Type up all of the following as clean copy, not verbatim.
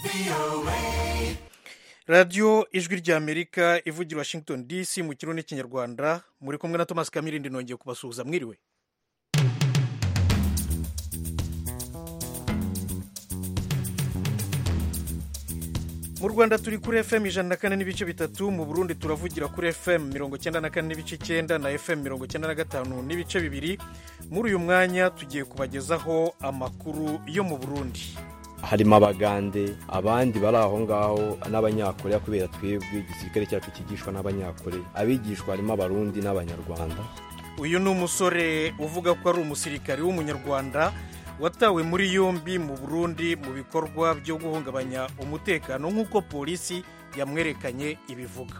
radiyo ijwi ry'amerika ivugira Washington DC mu kirundi n'ikinyarwanda, muri kumwe na Thomas Kamirindi, nongeye kubasuhuza. Mwiriwe. Mu Rwanda turi kuri FM 104.3, mu Burundi turavugira kuri FM 94.9 na FM 95.2. Muri uyu mwanya tugiye kubagezaho amakuru yo mu Burundi. Harimo abagande, abandi bari aho ngaho n'abanyakoreya, kubera twebwe igisirikare cyacu kigishwa n'abanyakoreya, abigishwa harimo abarundi n'abanyarwanda. Uyu ni umusore uvuga ko ari umusirikare w'umunyarwanda watawe muri yombi mu Burundi mu bikorwa byo guhungabanya umutekano, nk'uko polisi yamwerekanye ibivuga.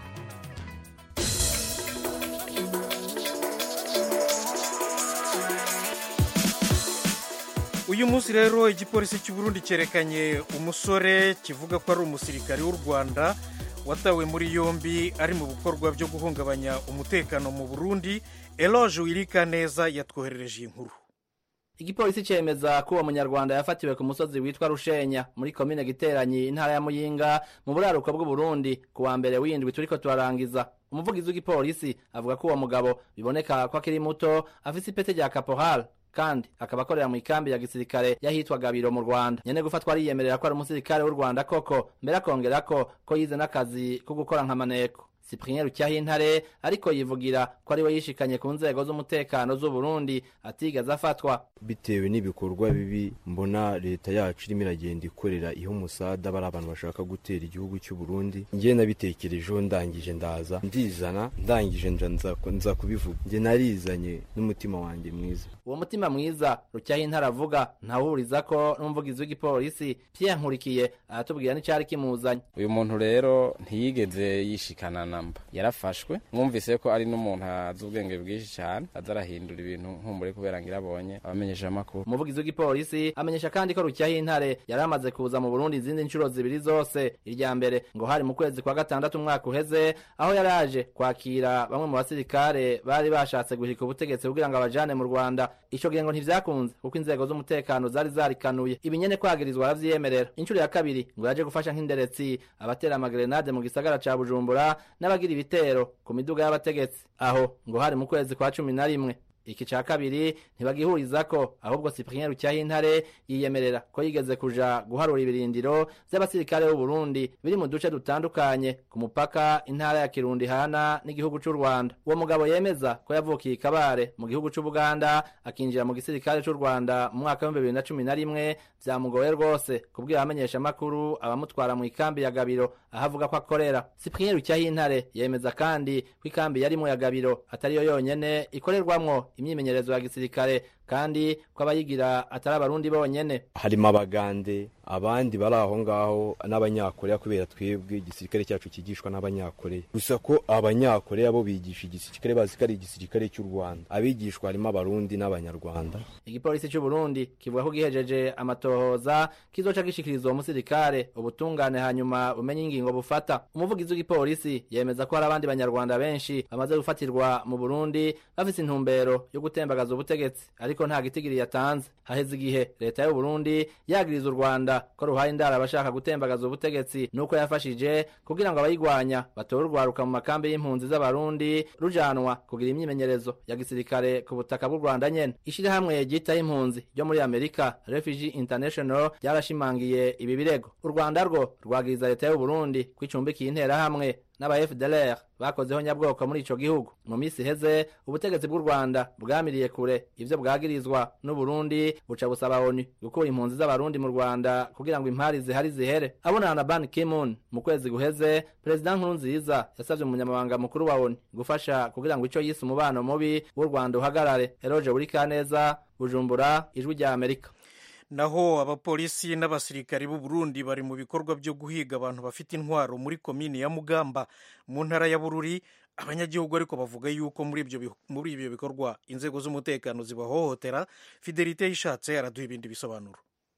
Uyu munsi rero igipolisi cy'u Burundi cyerekanye umusore kivuga ko ari umusirikare w'u Rwanda watawe muri yombi ari mu bikorwa byo guhungabanya umutekano mu Burundi. Eloge Wirikaneza yatwoherereje inkuru. Igipolisi cemeza ko uwo munyarwanda yafatiwe ku musozi witwa Rushenya muri komine Giteranyi, intara ya Muyinga, mu buraruko bw'u Burundi ku wa mbere w'indwi turiko turarangiza. Umuvugizi w'igipolisi avuga ko uwo mugabo biboneka ko akiri muto, afise ipete rya caporal kandi akaba akorera mu ikambi ya gisirikare yahitwa Gabiro mu Rwanda. Nyene gufatwa ariyemerera ko ari umusirikare w'u Rwanda koko, mbere akongera ko yize n'akazi ko gukora nk'amaneko. Cyprien Rucyahintare ariko yivugira ko ari we yishikanye ku nzego z'umutekano z'u Burundi atigeze afatwa. Bitewe n'ibikorwa bibi mbona leta yacu irimo iragenda ikorera iyo musada bari abantu bashaka gutera igihugu cy'u Burundi, ngiye nabitekerejeho ndangije ndaza ndizana, ndangije nza kubivuga. Ngiye narizanye n'umutima wanjye mwiza. Uwo mutima mwiza Rucyahintare avuga ntawuriza ko n'umuvugizi w'igipolisi Pierre Nkurikiye aratubwira n'icari kimuzanye. Uyu muntu rero ntiyigeze yishikana namba, yarafashwe. Mwumvise ko ari n'umuntu azi ubwenge bwinshi cyane, azarahindura ibintu nkumbure kubera ngirabonye abamenyesha amakuru. Umuvugizi w'igipolisi amenyesha kandi ko Rucyahintare yaramaze kuza mu Burundi izindi ncuro zibiri zose. Irya mbere ngo hari mu kwezi kwa gatandatu umwaka uheze, aho yaraje kwakira bamwe mu basirikare bari bashatse guhirika ubutegetsi kugira ngo abajane mu Rwanda. Ico gihe ngo ntivyakunze kuko inzego z'umutekano zari zarikanuye. Ibinyene kwagirizwa aravyemerera. Incuro ya kabiri ngo yaje gufasha nk'inderetsi abatera amagrenade mu gisagara ca Bujumbura n'abagira ibitero ku miduga y'abategetsi. Aho ngo hari mu kwezi kwa 11. Iki ca kabiri ntibagihurizako, ahubwo Cyprien Rucyahintare yiyemerera ko yigeze kuja guharura ibirindiro vy'abasirikare b'u Burundi biri mu duce dutandukanye ku mupaka intara ya Kirundi hana n'igihugu c'u Rwanda. Uwo mugabo yemeza ko yavukiye Kabare mu gihugu c'u Buganda, akinjira mu gisirikare c'u Rwanda mu mwaka wa 2011. Vyamugoye rwose kubwira abamenyesha makuru abamutwara mu ikambi ya Gabiro ahavuga ko akorera. Cyprien Rucyahintare yemeza kandi ko ikambi yarimo ya Gabiro atari yo yonyene ikorerwamwo imyimenyerezo ya gisirikare, kandi ko abayigira atari abarundi bonyene. Harimo abagande, abandi bari aho ngaho n'abanyakoreya, kubera twebwe igisirikare cyacu kigishwa n'abanyakoreya. Gusa ko abanyakoreya bo bigisha igisirikare bazi ko ari igisirikare cy'u Rwanda, abigishwa harimo abarundi n'abanyarwanda. Igipolisi cy'u Burundi kivuga ko gihejeje amatohoza kizoca gishikiriza uwo musirikare ubutungane hanyuma bumenye ingingo bufata. Umuvugizi w'igipolisi yemeza ko hari abandi banyarwanda benshi bamaze gufatirwa mu Burundi bafise intumbero yo gutembagaza ubutegetsi, ariko nta gitigiri yatanze. Haheze igihe leta y'u Burundi yagiriza u Rwanda ko ruhaye indara abashaka gutembagaza ubutegetsi, nuko yafashije kugira ngo abayigwanya batore urwaruka mu makambi y'impunzi z'abarundi rujanwa kugira imyimenyerezo ya gisirikare ku butaka bw'u Rwanda nyene. Ishirahamwe ryitaho impunzi ryo muri Amerika, Refugee International, ryarashimangiye ibi birego. U Rwanda rwo rwagiriza leta y'u Burundi kwicumbikiye interahamwe n'aba FDLR bakozeho nyabwoko muri ico gihugu. Mu misi iheze ubutegetsi bw'u Rwanda bwamiriye kure ivyo bwagirizwa n'u Burundi, buca busaba ONU gukura impunzi z'abarundi mu Rwanda kugira ngo impari zihari zihere. Abonana na Ban Ki-moon mu kwezi guheze, President Nkurunziza yasavye umunyamabanga mukuru wa ONU gufasha kugira ngo ico yise umubano mubi w'u Rwanda uhagarare. Eloge Burikaneza, Bujumbura, Ijwi rya Amerika. Naho abapolisi n'abasirikari b'u Burundi bari mu bikorwa byo guhiga abantu bafite intwaro muri komini ya Mugamba mu ntara ya Bururi. Abanyagihugu ariko bavuga yuko muri ibyo bikorwa inzego z'umutekano zibahohotera. Fidelite yishatse araduha ibindi bisobanuro.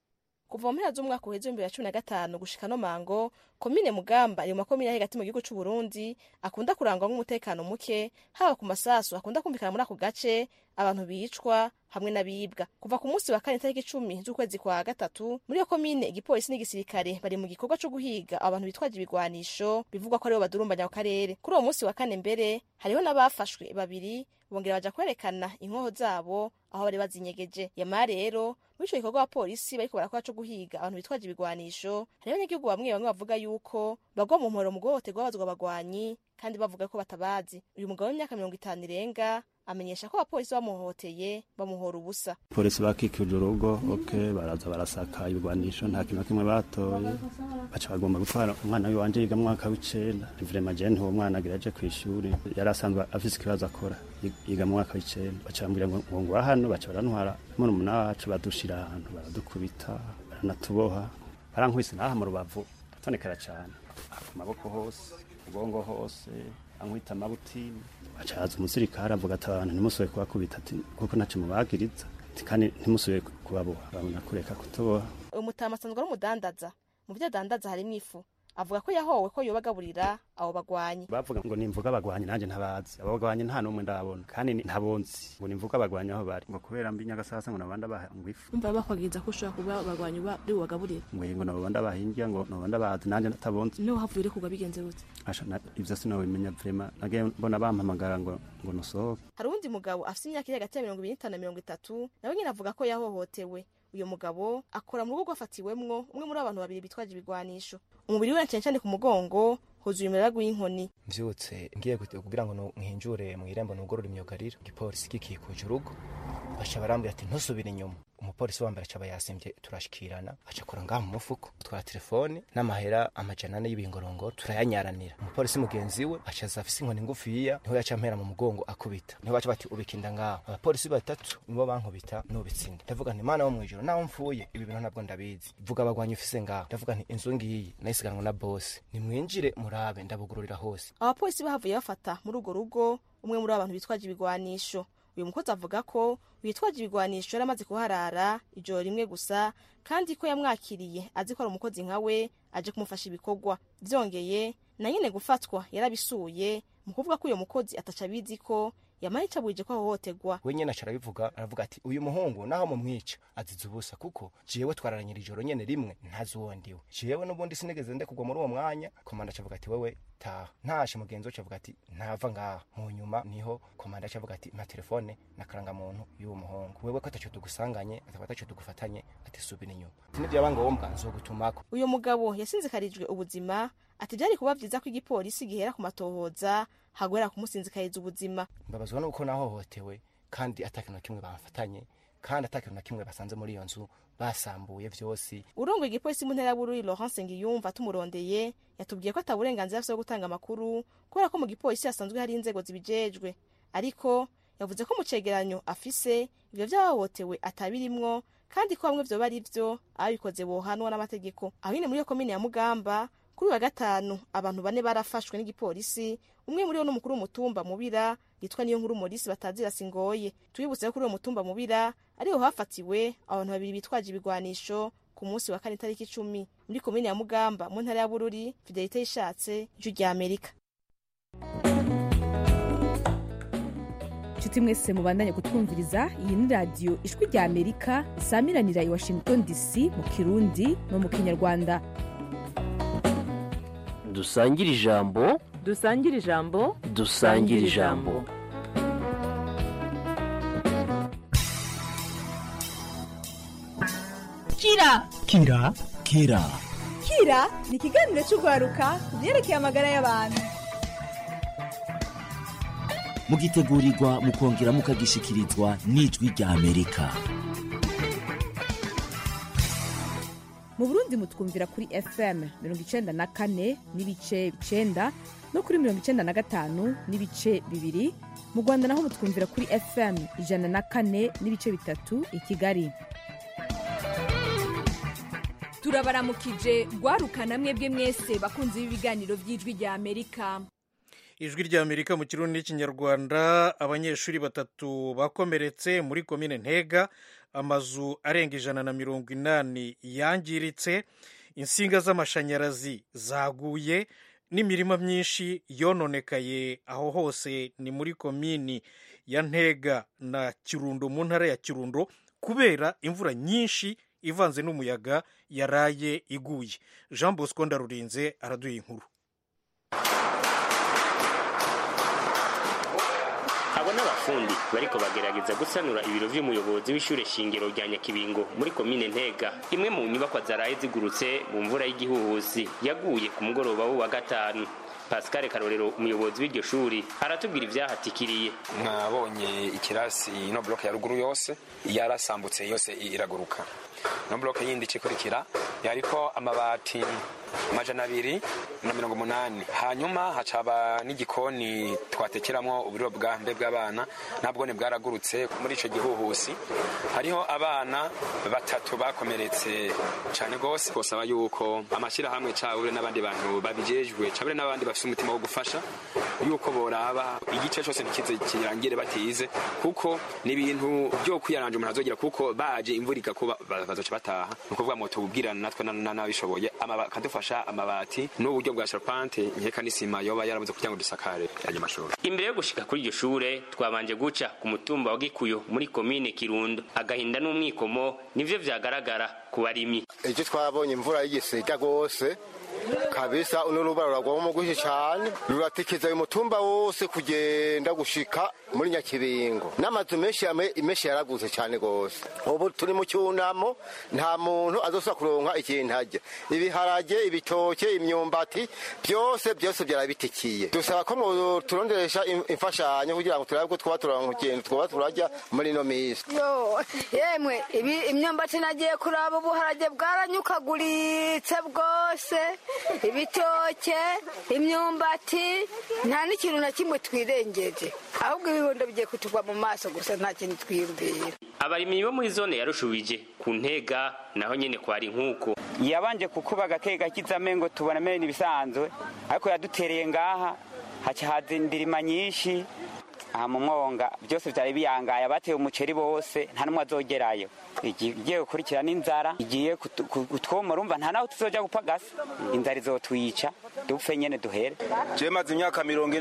kuva mu mpera z'umwaka uheze 2015 gushika no mango komine Mugamba iyo makomine hagati mu gihugu c'u Burundi akunda kurangwa nk'umutekano muke haba ku masasu akunda kumvikana muri ako gace abantu bicwa hamwe n'abibwa kuva ku munsi wa kane tariki 10 z'ukwezi kwa gatatu muri iyo komine igipolisi n'igisirikare bari mu gikorwa co guhiga abantu bitwaje ibigwanisho bivugwa ko aribo badurumbanya ku karere kuri uwo munsi wa kane mbere hariho n'abafashwe babiri bongera baja kwerekana inkoho zabo aho bari bazinyegeje yama rero muri ico gikorwa abapolisi bariko barakora co guhiga abantu bitwaje ibigwanisho hariho abanyagihugu bamwe bavuga yuko bagwa mu mporo mu guhohoterwa babazwa abagwanyi kandi bavuga ko batabazi uyu mugabo w'imyaka 50 irenga amenyesha ko abapolisi bamuhohoteye bamuhora ubusa polisi bakikije urugo baraza barasaka ibigwanisho nta kintu kimwe batoye baca bagomba gutwara umwana wanje yiga mu mwaka w'icenda vraiment je ntuwo mwana agiraje kw'ishuri yari asanzwe afise ikibazo akora yiga mu mwaka w'icenda baca bambwira ngo hano baca barantwara muri umunara wacu badushira ahantu baradukubita baranatuboha barankubise naha mu rubavu atonekera cyane amaboko hose ubongo hose ankwita amabutini acaza umusirikare avuga ati abantu ntimusubiye kubakubita ati kuko ntaco mubagiriza kandi ntimusubiye kubaboha babona kureka kutuboha umutama asanzwe ari umudandaza mu byo adandaza harimo ifu avuga ko yahowe ko yobagaburira abo bagwanyi bavuga ngo nimvuga abagwanyi nanje ntabazi abo bagwanyi nta numwe ndabona kandi ntabonzi ngo nimvuga abagwanyi aho bari ngo kubera mbi Nyagasasa ngo nabanda bahangwa ifu umva bakwagiza ko ushobora kuba abagwanyi bari wagaburira ngo nabanda bahingira ngo nabanda bazi nanje natabonzi no havure kuga bigenze gute ashana ivyo sino bimenya vraiment nage mbona bampamagara ngo nusohoke hari undi mugabo afite imyaka iri hagati ya 25 na 30 nawe nyine avuga ko yahohotewe uyo mugabo akora mu rugo rwafatiwemwo umwe muri abantu babiri bitwaje ibigwanisho umubiri we cyane ku mugongo huzuye imirago y'inkoni mvyutse ngiye kugira ngo nkinjure mu irembo nugorora imyogariro igipolisi kikikuje urugo basha barambwira ati ntusubire inyuma umupolisi wambere acaba yasimvye turashikirana acakora ngaha mu mufuko twara telefone n'amahera amajana y'ibingorongoro turayanyaranira umupolisi mugenzi we acaza afise inkoni ngufiya niho yaca mpera mu mugongo akubita niho baca bati ubikinda ngaho abapolisi batatu nibo bankubita n'ubitsinda ndavuga nti mana wo mwijoro naho mfuye ibi bintu ntabwo ndabizi vuga abagwanyi ufise ngaho ndavuga nti inzu ngiyi nayisiganwa na boss nimwinjire murabe ndabugururira hose abapolisi bahavuye bafata muri ugo rugo umwe muri abantu bitwaje ibigwanisho uyu mukozi avuga ko witwaje ibigwanisho yaramaze kuharara ijoro rimwe gusa kandi ko yamwakiriye azi ko ari umukozi nkawe aje kumufasha ibikorwa byongeye na nyine gufatwa yarabisuye mu kuvuga ko uyu mukozi ataca bizi ko yamaye cabuje ko ahohoterwa we nyene acara bivuga aravuga ati uyu muhungu naho mu mwica azize ubusa kuko jewe twararanyira ijoro nyene rimwe ntazi wondiwe jewe n'ubundi sinigeze nde kugwa muri uwo mwanya komanda acavuga ati wewe ta ntashe mugenzi wacu avuga ati ntava ngaha mu nyuma niho komanda acavuga ati ma telefone nakaranga muntu y'uwo muhungu wewe ko ataco tugusanganye ataco tugufatanye ati subira inyuma sinivyo abangombwa nzogutumako uyu mugabo yasinzikarijwe ubuzima ati byari kuba vyiza ko igipolisi gihera ku matohoza hagwera kumusinzikariza ubuzima mbabazwa nuko nahohotewe kandi atakintu kimwe bafatanye kandi atakintu kimwe basanze muri iyo nzu basambuye vyose urongo igipolisi mu ntera Bururi Laurence Ngiyumva tumurondeye yatubwiye ko ataburenganzira afite gutanga amakuru kubera ko mu gipolisi yasanzwe hari inzego zibijejwe ariko yavuze ko mu cegeranyo afise ivyo vyahohotewe atabirimwo kandi ko bamwe vyo bari vyo abikoze bohanwa n'amategeko aho nyine muri iyo komine ya Mugamba kuri wa gatanu abantu bane barafashwe n'igipolisi umwe muri bo n'umukuru w'umutumba Mubira yitwa niyo nkuru Maurice batazira singoye tuyibutse ko kuri uwo mutumba Mubira ariho hafatiwe abantu babiri bitwaje ibigwanisho ku munsi wa kane tariki 10 muri komine ya Mugamba mu ntara ya Bururi Fidelite ishatse ijwi rya Amerika. Nshuti mwese mubandanye kutwumviriza iyi ni radio ijwi rya Amerika isamiranira i Washington DC mu Kirundi no mu Kinyarwanda. Dusangire ijambo dusangire ijambo dusangire ijambo Kira ni ikiganiro cy'ugwaruka byerekeye amagara y'abantu mugitegurirwa mukongera mukagishikirizwa n'ijwi rya Amerika. Mu Burundi mutwumvira kuri FM 94 n'ibice 9 no kuri 95 n'ibice 2. Mu Rwanda naho mutwumvira kuri FM 104 n'ibice 3 i Kigali. Turabaramukije gwarukana mwebwe mwese bakunze ibiganiro by'ijwi rya Amerika. ijwi ry'Amerika mu kirundi n'ikinyarwanda. Abanyeshuri 3 bakomeretse muri komine Ntega, amazu arenga 180 yangiritse, insinga z'amashanyarazi zaguye n'imirima myinshi yononekaye. Aho hose ni muri komini ya Ntega na Kirundo mu ntara ya Kirundo kubera imvura nyinshi ivanze n'umuyaga yaraye iguye. Jean Bosco Ndarurinze araduha inkuru. Abo n'abafundi bariko bagerageza gusanura ibiro vy'umuyobozi w'ishure shingiro rya Nyakibingo muri komine Ntega, imwe mu nyubakwa zaraye zigurutse mu mvura y'igihuhusi yaguye ku mugoroba wa gatanu. Pascal Karorero, umuyobozi w'iryo shuri, aratubwira ivyahatikiriye. Mwabonye ikirasi ino block ya ruguru yose yarasambutse, yose iraguruka. No block yindi cikurikira yariko amabati 280, hanyuma hacaba n'igikoni twatekeramwo uburo bwambe bw'abana, nabwo ne bwaragurutse muri ico gihuhusi. Hariho abana 3 bakomeretse cyane gose. Kosaba yuko amashira hamwe cawe n'abandi bantu babijejwe cabure n'abandi bafite umutima wo gufasha yuko boraba igice cyose ntikize kirangire batize, kuko ni ibintu byo kwiyaranje umuntu azogira, kuko baje imvurika kuba bazoca bataha. Nuko vuga moto ubwirana natwe n'abishoboye kadufasha amabati n'uburyo bwa charpente nkeka n'isima yoba yarabuze kugira ngo dusakare yaje mashuri. Imbere yo gushika kuri iryo shure twabanje guca ku mutumba wa Gikuyo muri komine Kirundo. Agahinda n'umwikomo nivyo vyagaragara ku barimyi. Ejo twabonye imvura y'igisiga gose kabisa, unurubara rwagwa mu gushi cyane, ruratikiza umutumba wose kugenda gushika muri Nyakibingo. N'amazu menshi yaragutse cyane gose. Ubu turi mu cyunamo, nta muntu azosa kuronka ikintu ajya. Ibiharage, ibitoke, imyumbati byose byarabitikiye. Dusaba ko turonderesha imfashanyo kugira ngo turabe ko twaba turonka ikintu twaba turajya muri no misi. Yemwe imyumbati nagiye kuraba ubuharage bwaranyukaguritse bwose, ibitoke, imyumbati, nta n'ikintu na kimwe twirengeje, ahubwo ibibondo bigiye kutugwa mu maso gusa, nta kintu twiyumvira. Abarimyi bo muri zone yarushubije ku Ntega naho nyene kwari nkuko yabanje kukuba agakega kizamengo tubona mene ibisanzwe, ariko yadutereye ngaha haca haza indirima nyinshi. Aha mu mwonga byose byari biyangaye, bateye umuceri bose nta numwe azogerayo. Igiye gukurikira n'inzara igiye kutwomora, umva nta naho tuzoja gupagasa, inzara izotwica dupfe nyene duhere. Je maze imyaka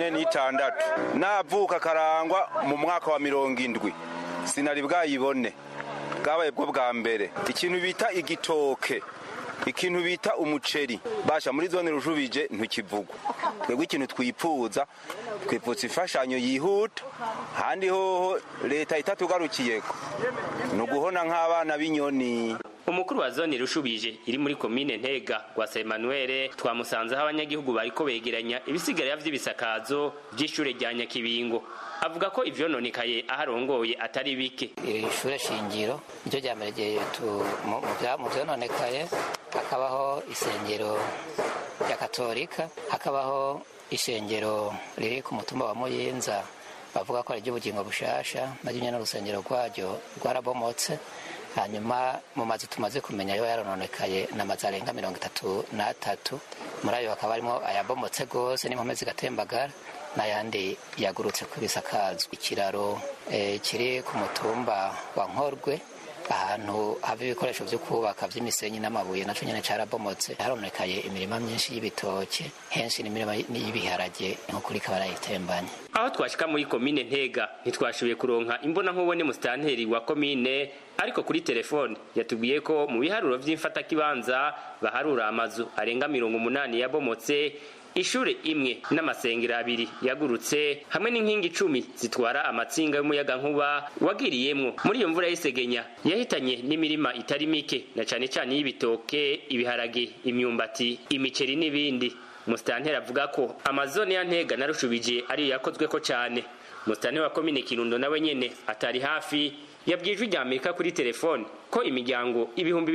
46 navuka Karangwa mu mwaka wa 70, sinari bwayibone, bwabaye bwo bwa mbere. Ikintu bita igitoke, ikintu bita umuceri basha muri zone Rushubije ntukivugwa. Twebwe ikintu twipfuza ifashanyo yihuta, handi hoho leta itatugarukiyeko nuguhona nk'abana b'inyoni. Umukuru wa zone Rushubije iri muri komine Ntega Gwasa Emmanuel twamusanze aho abanyagihugu bariko begeranya ibisigarira vy'ibisakazo by'ishure rya Nyakibingo. Avuga ko ivyononekaye aharongoye atari bike. Ishure shingiro ryo ryamereye mu vyononekaye, hakabaho isengero rya Katolika, hakabaho ishengero riri ku mutumba wa Muyinza bavuga ko ari ry'ubugingo bushasha, naryo nyene n'urusengero rwaryo rwarabomotse. Hanyuma mu mazu tumaze kumenya yo yarononekaye n'amazu arenga 33, muri ayo hakaba harimo ayabomotse gose n'impome zigatembagara, n'ayandi yagurutse ku bisakazo. Ikiraro kiri ku mutumba wa Nkorwe, ahantu hava ibikoresho vyo kubaka vy'imisenyi n'amabuye, naco nyene carabomotse. Haronekaye imirima myinshi y'ibitoke, henshi n'imirima y'ibiharage nk'ukuri kabarayitembanye. Aho twashika muri komine Ntega ntitwashoboye kuronka imbona nkubone mustanteri wa komine, ariko kuri telefone yatubwiye ko mu biharuro vy'imfata kibanza baharura amazu arenga 80 yabomotse, ishure imwe n'amasengero 2 yagurutse, hamwe n'inkingi 10 zitwara amatsinga y'umuyaga nkuba wagiriyemwo muri iyo mvura y'isegenya yahitanye n'imirima itari mike, na cane cane y'ibitoke, ibiharage, imyumbati, imiceri n'ibindi. Mustanteri avuga ko amazone ya Ntega na Rushubije ari yakozweko cane. Mustanteri wa komine Kirundo nawe nyene atari hafi yabwijwe rya Amerika kuri telefone ko imiryango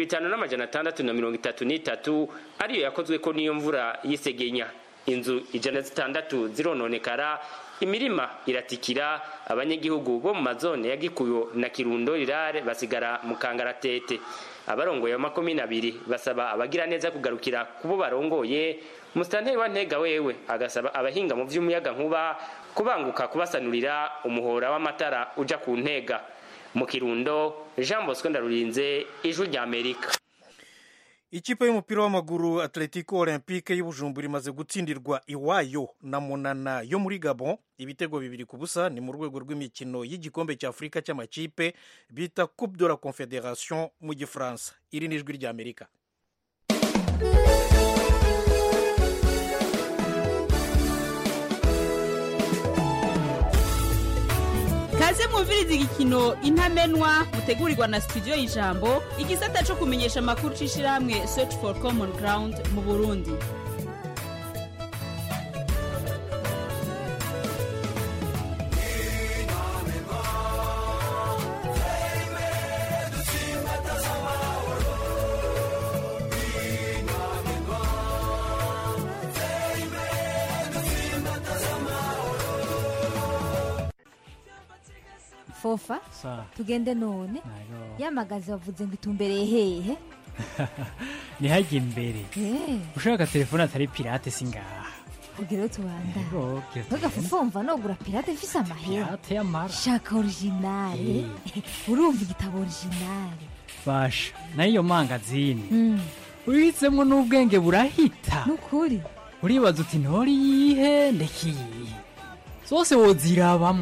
5633 ariyo yakozweko n'iyo mvura y'isegenya. Inzu 600 zirononekara, imirima iratikira abanyagihugu bo mu mazone ya Gikuyo na Kirundo Rirare basigara mu kangaratete. Abarongoye amakomine abiri basaba abagira neza kugarukira kubo barongoye. Musitanteri wa Ntega wewe agasaba abahinga mu vy'umuyaga nkuba kubanguka kubasanurira umuhora w'amatara uja ku Ntega. Mu Kirundo, Jean Bosco Ndarurinze, Ijwi rya Amerika. Ikipe y'umupira w'amaguru Atletico Olympique y'Ubujumbura imaze gutsindirwa iwayo na Monana yo muri Gabon ibitego 2-0 ni mu rwego rw'imikino y'igikombe cya Afrika cy'amakipe bita Coupe de la Confédération mu Gifaransa. Iri ni Ijwi rya Amerika. Kaze mwumviriza igikino intamenwa mutegurirwa na studio y'Ijambo igisata cyo kumenyesha makuru cishirahamwe Search for Common Ground mu Burundi. Fofa tugende none yamagaze bavuze ngo itumbereye hehe ni hajye imbere ushaka telefone atari pirate singaha kugira tubanda bagafufumva nogura pirate ifise amahera shaka originale urumva igitabo originale basha nayo mangazini uritsemo n'ubwenge burahita nukuri uribaza uti ntori yihe ndekiye zose wozirabamwe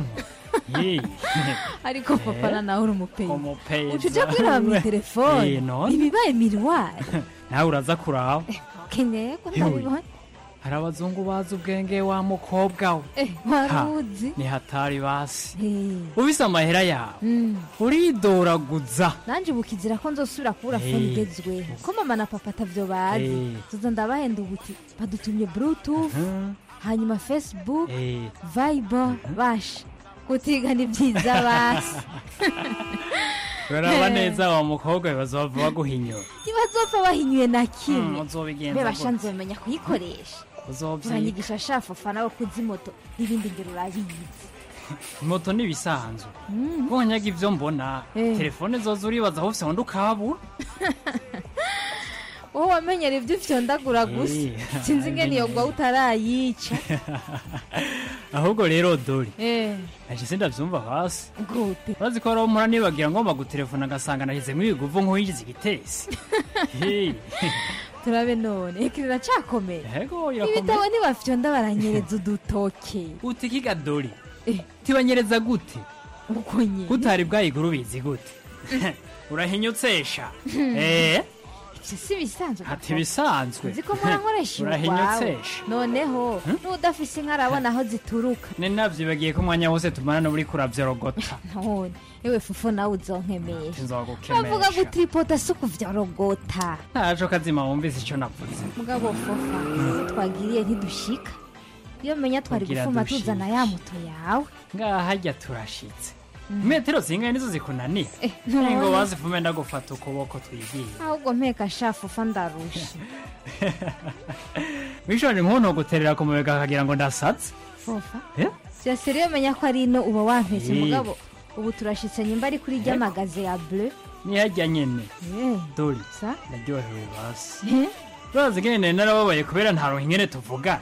ariko papa nawe uri umupenyi ucuja kwiraba mu telefone ibibaye miruwari nawe uraza kuraba kenyeko ndabibona hari abazungu bazi ubwenge wa mukobwa we waruzi ni hatari basi ubise amahera yawe uridoraguza nanje bukizira ko nzosubira kubura fone igezweho ko mama na papa atavyo bazi tuza ndabahenda ubuti badutumye bluetooth hanyuma Facebook Viber bash kutiga ni byiza basi baraba neza wa mukobwa bazova baguhinyura ibazopfa bahinyuye na kimwe muzobigenza bashanze bamenya kuyikoresha uzovyigisha shafofa nawe kuzi moto ibindi ngero urabizi moto nibisanzwe bonyaga ivyo mbona telefone zozo uribaza hose wandi ukabura wowe wamenyera ibyo ufyondagura gusa sinzi ingene iyo gwa utarayica ahubwo rero dori aje sindavyumva hasi gute bazi ko ro mpora nibagira ngomba gutelefona agasanga nahizemo ibiguvu nk'uyigize igitesi turabe none ikirira cakomeye yego irakomeye ibitabo ntibafyonda baranyereza udutoke utikiga dori tibanyereza gute uko nyine gutari bwayiguru bizi gute urahinyutsesha si bisanzwe ati bisanzwe ziko murankoresha urahinyutsesha noneho n'udafise inka arabona aho zituruka ni navyibagiye ko umwanya wose tumana no buri kuravyorogota none ewe fufu nawe uzonkemesha nzogukemesha bavuga ngo tripota suku vyarogota ntaco kazima wumvise ico navuze mugabo fofa twagiriye ntidushika iyo menya twari gufuma tuzana ya moto yawe ngaha harya turashitse metero zingahe nizo zikunaniye ngo bazifume ndagufata ukuboko twigiye ahubwo mpeka shafufa ndarusha wishone nkono guterera ku mubega akagira ngo ndasatse fofa byose rero menya ko ari ino uba wampese mugabo ubu turashitse nyimba ari kuri ry'amagaze ya bleu ni hajya nyene dori naryohewe basi urazi ngene narababaye kubera ntaronka ingene tuvuga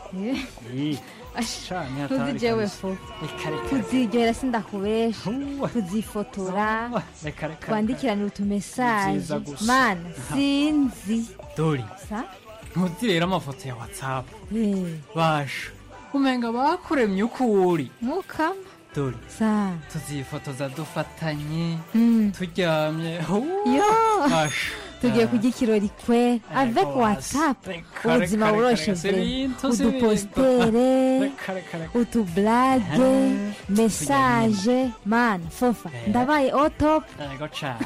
tuzi jewe fo tuzigera sindakubesha tuzifotora twandikiranira utumesaje mana sinzi dori ntuzi rero amafoto ya whatsapp basha umenga bakuremye uko uri mukama dori tuzifotoza dufatanye turyamye basha tugiye kujya ikirori kwe avec whatsapp ubuzima buroshe vre udupostere utublage message man fofa ndabaye otop yego cha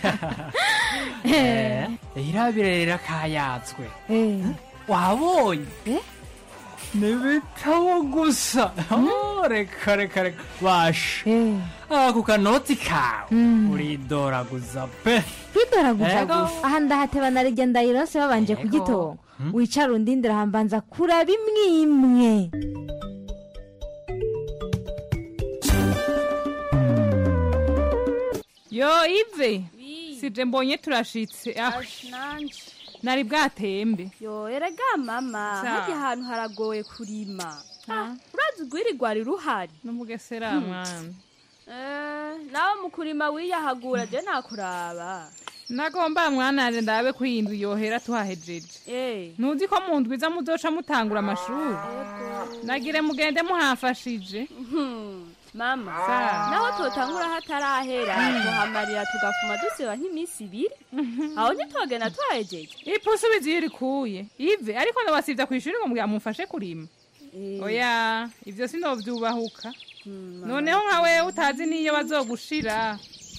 irabirera kayatswe wabonye nibitabo gusa reka basha ako kanoti kawe uridoraguza pe kwidoraguza gusa aha ndahateba narijya ndayirose babanje kugitonga wicara undindira hambanza kuraba imwe Yo Ive, sije mbonye turashitse. Nanje. Nari bwatembe. Yo erega mama, haje ahantu haragoye kurima. Urazi ugwirirwa ruhari. N'umugesera mwana. Nawe mukurima wiyahagura je nakuraba. Nagomba mwana ndabe kwindu yohera tuhahejeje. Ntuzi ko mu ndwiza muzoca mutangura amashuri. Nagire mugende muhafashije. Mama, naho totangura hatarahera tuhamarira tugafuma duseba nk'iminsi 2. Aho ntitwagenda tuhahejeje. Ipusu biziri kuye. Ive ariko ndabasivya kwishuri ngo muyamufashe kurima. Oya, ivyo sinovyubahuka. Noneho nkawe utazi niyo bazogushira.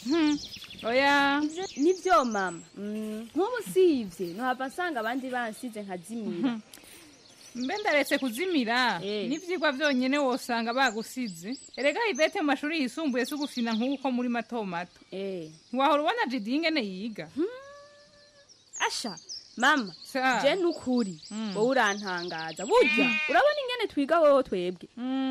Oya, nivyo mama. Nkubu sivye, no hava sanga abandi bansize nkazimira. Mbe ndaretse kuzimira, n'ivyigwa vyonyene wosanga bagusize. Erega Ivete mu mashuri yisumbuye sugufina nkuko muri matomato. Wahora ubona Jidi ingene yiga. Asha, mama, je nukuri. Wowe urantangaza. Burya, urabona ingene twiga wowe twebwe.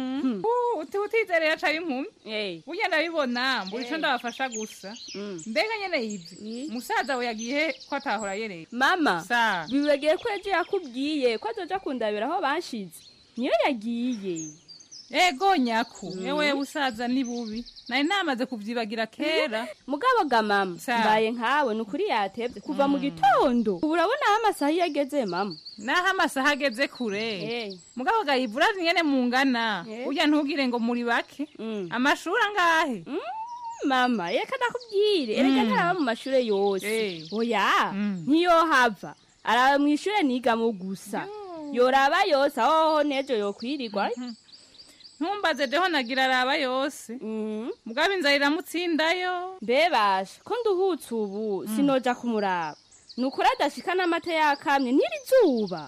Utizere yaca impumi. Burya ndabibona, mbura ico ndabafasha gusa. Mbega nyene Ive, musaza we yagiye ko atahora yereye. Mama, bibegeye ko yaje yakubwiye ko azoja kundabira aho banshize. Niyo yagiye. Ego nyaku, ewe usaza ni bubi. Nari namaze kuvyibagira kera. Mugabo ga mama, mbaye nkawe nukuri yatevye kuva mu gitondo. Urabona aho amasaha yageze mama. Naho amasaha ageze kure. Mugabo ga ivura nyene mungana. Urya ntugire ngo muri bake. Amashuri angahe? Mama, reka ndakubwire. Erega ntaraba mu mashure yose. Oya, niyo hava. Araba mu ishure nigamo gusa. Yoraba yose aho nejo yokwirirwa. Ntumbaze deho nagira araba yose. Mugabo inzara iramutsindayo. Bebasha, ko nduhutse ubu sinoja kumuraba. Nukuri adashika n'amata yakamye ntirizuba.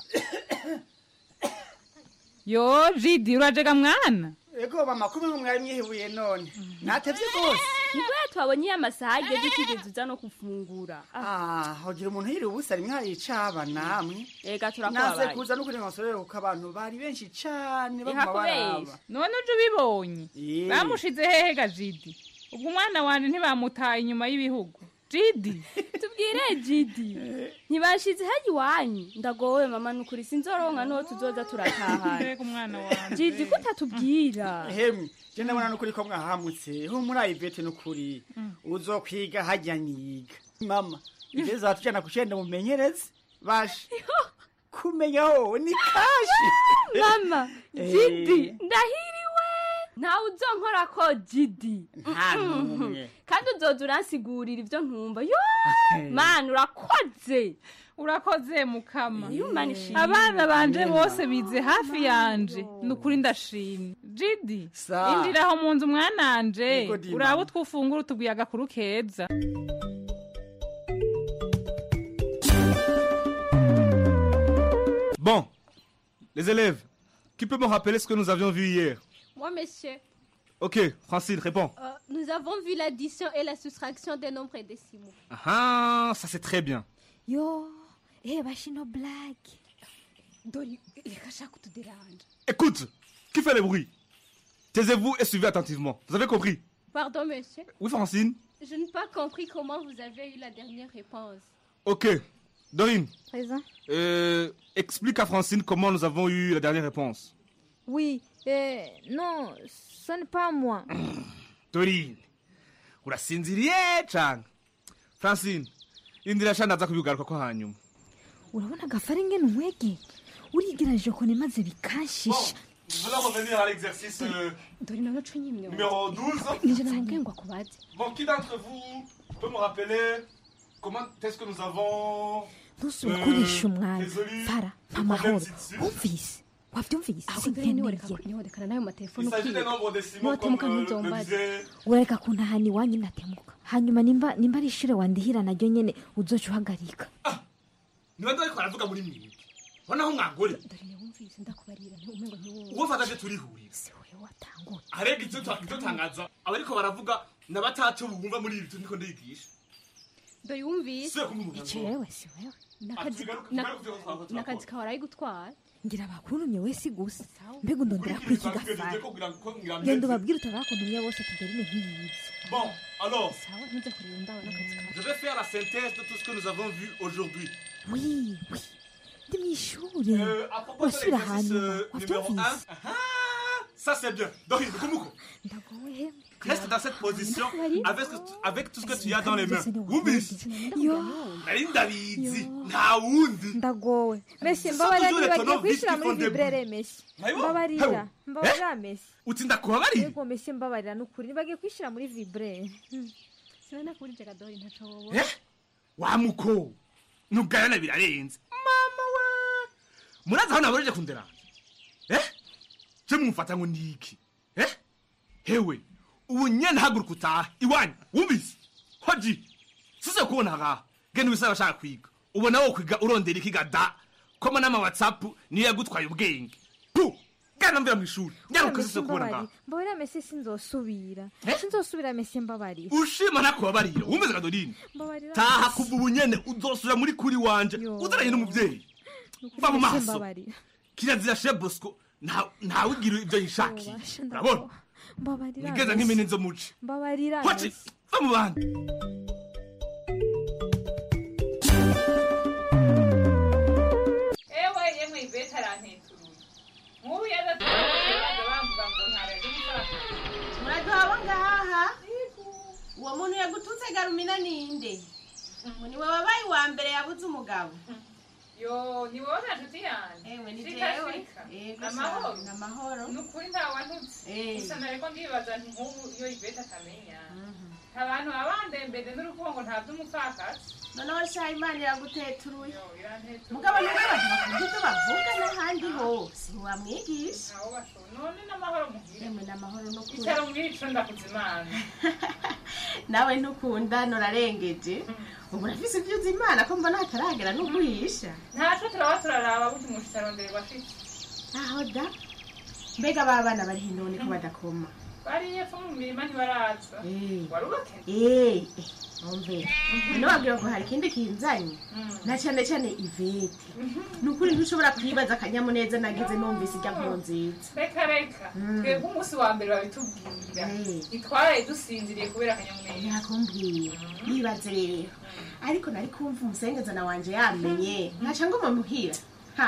Yo Jidi urajega mwana. Ego mama kumwe mwari mwihebuye none. Natevye gose. Nibwo twabonye amasaha ageze kigeze uza no kufungura. Hogira umuntu yiri ubusa rimwe haricaba namwe. Ega turakubabaye. Nase kuza no kuri nkasorero ko abantu bari benshi cyane bamubaraba. None uje ubibonye. Bamushize hehe ga Jidi. Ubwo umwana wanje ntibamutaye inyuma y'ibihugu. Jidi, tubwire Jidi. Ntibashize haji wanyu. Ndagowe mama nukuri sinzoronka no tuzoza turataha. Reka umwana wanje. Jidi kutatubwira. Hemwe, je ndabona nukuri ko mwahamutse. Ho muri Ivete nukuri. Uzokwiga hajya nyiga. Mama, ibeza tujana kushenda mumenyereze. Bashi. Kumenyaho ni kashi. Mama, Jidi, ndahiriwe. Nawe uzonkora ko Jidi. Kandi uzoza uransigurira ivyo ntumva. Yo! Man urakoze. Urakoze mukama. Yumanishije. Abana banje bose bize hafi yanje. Nukuri ndashimye. Jidi, indira aho mu nzu mwananje. Urabo twufungura tubwiye agakuru keza. Bon, les élèves, qui peut me rappeler ce que nous avions vu hier? Moi, monsieur. Ok, Francine, réponds. Nous avons vu l'addition et la soustraction des nombres décimaux. Ah, ça c'est très bien. Yo, bashino blague. Écoute, qui fait le bruit? Taisez-vous et suivez attentivement. Vous avez compris? Pardon, monsieur. Oui, Francine? Je n'ai pas compris comment vous avez eu la dernière réponse. Ok. Dorine. Présent. Explique à Francine comment nous avons eu la dernière réponse. Oui, non, ce n'est pas moi. Dorine, urasinziriye cyane. Francine, indira cyane aza kubigaruka ko hanyuma. Urabona agafari ngene umwege. Urigiraje ko nemaze bikashisha. Nous allons revenir à l'exercice numéro 12. Bon, qui d'entre vous peut me rappeler comment est-ce que nous avons ntusukurisha umwana fara amahoro umvise wavyumvise ureka kuntahana iwanyu natemuka hanyuma nimba ari ishure wandihira naryo nyene uzoca uhagarika niba ndariko aravuga muri mwebwe bonaho mwagore uwo fataje turihurira arega ivyo tangaza abariko baravuga nabatatu bumva muri iri ndiko ndigisha Ndoyumvise. Icewe si wewe. Nakazi kawe arayigutwara. Ngira abakurumye wese gusa. Mbega ndondera kuri iki gafari. Genda ubabwire utabakuntumye bose tugerine nk'iyi. Bon, alors, je vais faire la synthèse de tout ce que nous avons vu aujourd'hui. Oui. À propos de l'exercice numéro 1, ça c'est bien. Donc, reste dans cette position avec tout ce que tu as dans les mains. Wumvise? Nari ndabizi. Nta wundi. Ndagowe. Messi mbabarira nibagiye kwishira muri vibrere Messi. Mbabarira Messi. Uti ndakubabarira? Yego Messi mbabarira nukuri nibagiye kwishira muri vibrere. Sibona kuri Jagadori ntaco wowe. Wa muko. Nugayana birarenze. Mama we. Muraza hano abaje kundera. Je mumfata ngo niki? Hewe. Ubu nyene haguruka utaha iwanyu wumvise hoji sise kubona aha genda ubisaba bashaka kwiga ubona wo kwiga urondera ikiga da koma nama WhatsApp niyo yagutwaye ubwenge gana mvira mu ishuri nyaruka sise kubona aha mbabarira Messi sinzosubira Messi mbabarira ushima nakubabarira wumvise Gadorine taha kuva ubu nyene uzosubira muri kuri wanje uzaranye n'umuvyeyi va mu maso kirazira Chef Bosco nta wigira ibyo yishaki urabona mbabarira nigeza nk'imene nzo muci mbabarira hoci va mu bandi yemwe ibeta aranteturuye nk'ubu yadatwara bamvuga ngo ntarajya gukora muraduhaba ngaha uwo muntu yagututse Garumina ninde ngo niwe wabaye uwa mbere yabuze umugabo yo ni wowe nshuti yanjye ewe ni jewe amahoro nukuri nta wantutse gusa nareko ndibaza nti nk'ubu iyo ibeta atamenya abantu abandembere n'urukundo nta by'umupfakazi noneho sha Imana iraguteturuye mugabo neza abantu bakunda ibyo bavuga n'ahandi hose ntiwamwigisha none n'amahoro muhire emwe n'amahoro n'ukuri icyaro mwico ndakuzimana nawe ntukunda norarengeje ubu urafise ibyo uzi Imana ko mbona hataragera n'uguhisha ntaco turaba turaraba buti mushitsa rondere bafite aho da mbega babana bari hinone ko badakoma bariye fo mu mirima ntibaraza warubake ombe no wabwira ko hari kindi kinzanye na cyane cyane Ivete nukuri ntushobora kwibaza akanyamuneza nagize numvise ijya nziza reka twebwe umunsi wa mbere babitubwira itwaraye dusinziriye kubera akanyamuneza yakumbwiye yibaze rero ariko nari kumva umusengezana wanje yamenye ntaca ngo muhira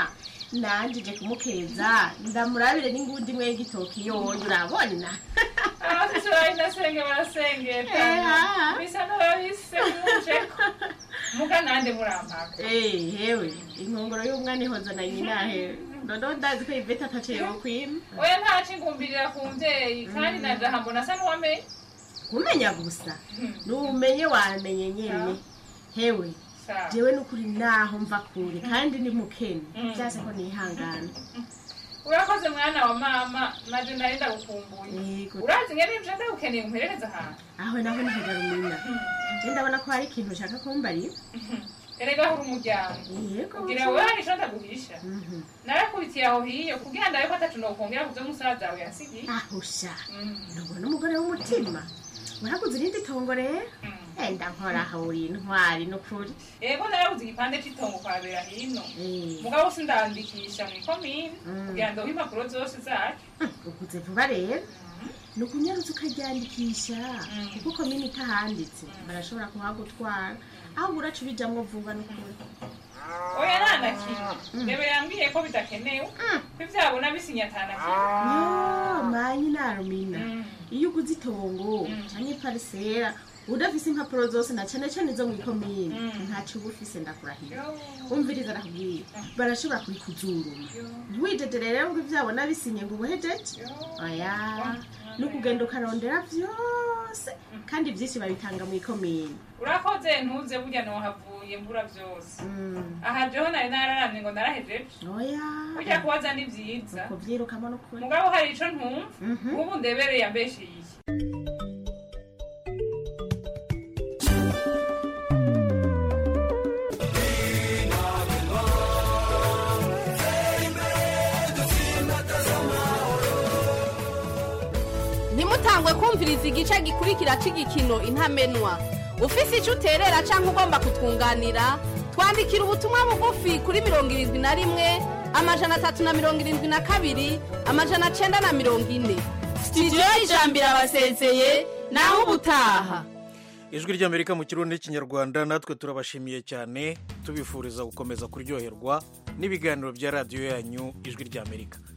nanje kumukeza ndamurabire n'ingundi mwe y'igitoki yoyo urabona abasore nasenge barasengeta bisa n'abise mujeko muga nande murampaka hewe inkongoro y'umwana ihoza na nyina hewe ndondo ndazi ko Ivete ataciye kwima oya ntaci ngumbirira ku mvyeyi kandi naje hambona asa n'uwamenye kumenya gusa n'umenye wamenye nyene hewe jewe nukuri naho mva kure kandi ni mukene byase ko nihangana urakoze mwana wa mama naje narinda gukumbuye urazi ngene nje ndagukeneye umperekeza ahantu aho naho ni Garumina je ndabona ko hari ikintu ushaka kumbarira erega huri umuryango kugira wewe hari ico ndaguhisha narakubitiye aho hiyo kugira ndabe ko atatu nokongera kuvyo musaza wawe yasigiye aho sha nubona umugore w'umutima waraguze irindi tongo rero enda nkora uri intwari n'ukuri yego narabuze igipande cy'itongo kwabera hino mugabo sindandikisha mu komine kugira ngo impapuro zose zacu ukuze vuba rero nukunyarutse ukaryandikisha kuko komine itahanditse barashobora kuhagutwara aho uracu bijamwo vuba n'ukuri oya nanakimwe ndebe yambwiye ko bidakenewe ko ivyabona bisinyatana yo manyi narumina iyo uguze itongo canke parisera udafise impapuro zose na cyane cyane zo mu ikomine ntacu bufise ndakurahiye umviriza nakubwiye barashobora kurikuzuruma ntiwijedere rero ngo ivyabona bisinye ngo ubuhejeje oya n'ukugenda ukarondera vyose kandi vyinshi babitanga mu ikomine urakoze ntuze burya nohavuye mbura vyose aha jeho nari nararamye ngo narahejeje oya burya kubaza ni vyiza kuvyirukamo n'ukuri mugabo hari ico ntumva ubu ndebereye yambeshiye ntimutangwe kumviriza igice gikurikira c'igikino intamenwa ufise icyo uterera cyangwa ugomba kutwunganira twandikira ubutumwa bugufi kuri 71 372 940. Studio y'Ijambo irabasezeye naho ubutaha. Ijwi ry'Amerika mu Kirundi n'Ikinyarwanda, natwe turabashimiye cyane tubifuriza gukomeza kuryoherwa n'ibiganiro bya radiyo yanyu Ijwi ry'Amerika.